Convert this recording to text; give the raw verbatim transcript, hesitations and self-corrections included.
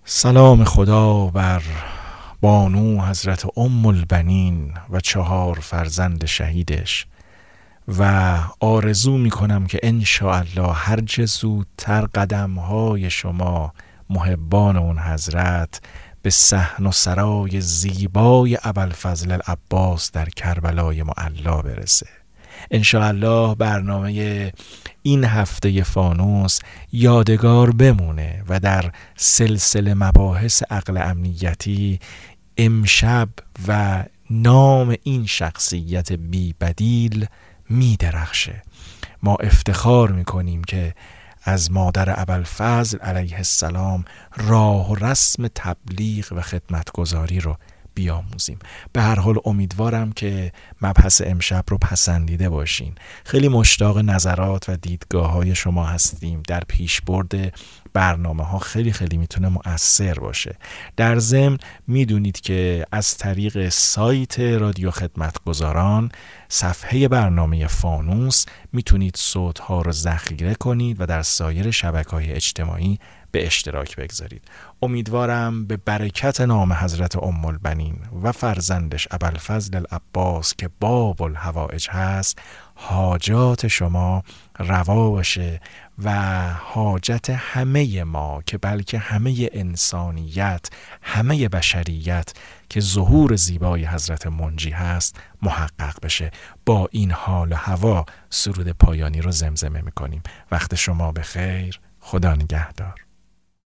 سلام خدا بر بانو حضرت ام البنین و چهار فرزند شهیدش و آرزو میکنم که انشاءالله هرچه زودتر قدمهای شما محبان اون حضرت به صحن و سرای زیبای ابوالفضل العباس در کربلای معلی برسه. انشاءالله برنامه این هفته فانوس یادگار بمونه و در سلسله مباحث عقل امنیتی امشب و نام این شخصیت بی بدیل می درخشه. ما افتخار میکنیم که از مادر ابوالفضل علیه السلام راه و رسم تبلیغ و خدمتگزاری رو بیاموزیم. به هر حال امیدوارم که مبحث امشب رو پسندیده باشین. خیلی مشتاق نظرات و دیدگاه های شما هستیم. در پیشبرد برنامه ها خیلی خیلی میتونه مؤثر باشه. در ضمن میدونید که از طریق سایت رادیو خدمتگزاران صفحه برنامه فانوس میتونید صوت ها رو ذخیره کنید و در سایر شبکه‌های اجتماعی به اشتراک بگذارید. امیدوارم به برکت نام حضرت ام البنین و فرزندش ابوالفضل العباس که باب الحوائج هست حاجات شما روا باشه و حاجت همه ما که بلکه همه انسانیت، همه بشریت که ظهور زیبای حضرت منجی هست محقق بشه. با این حال و هوا سرود پایانی رو زمزمه میکنیم. وقت شما به خیر. خدا نگهدار.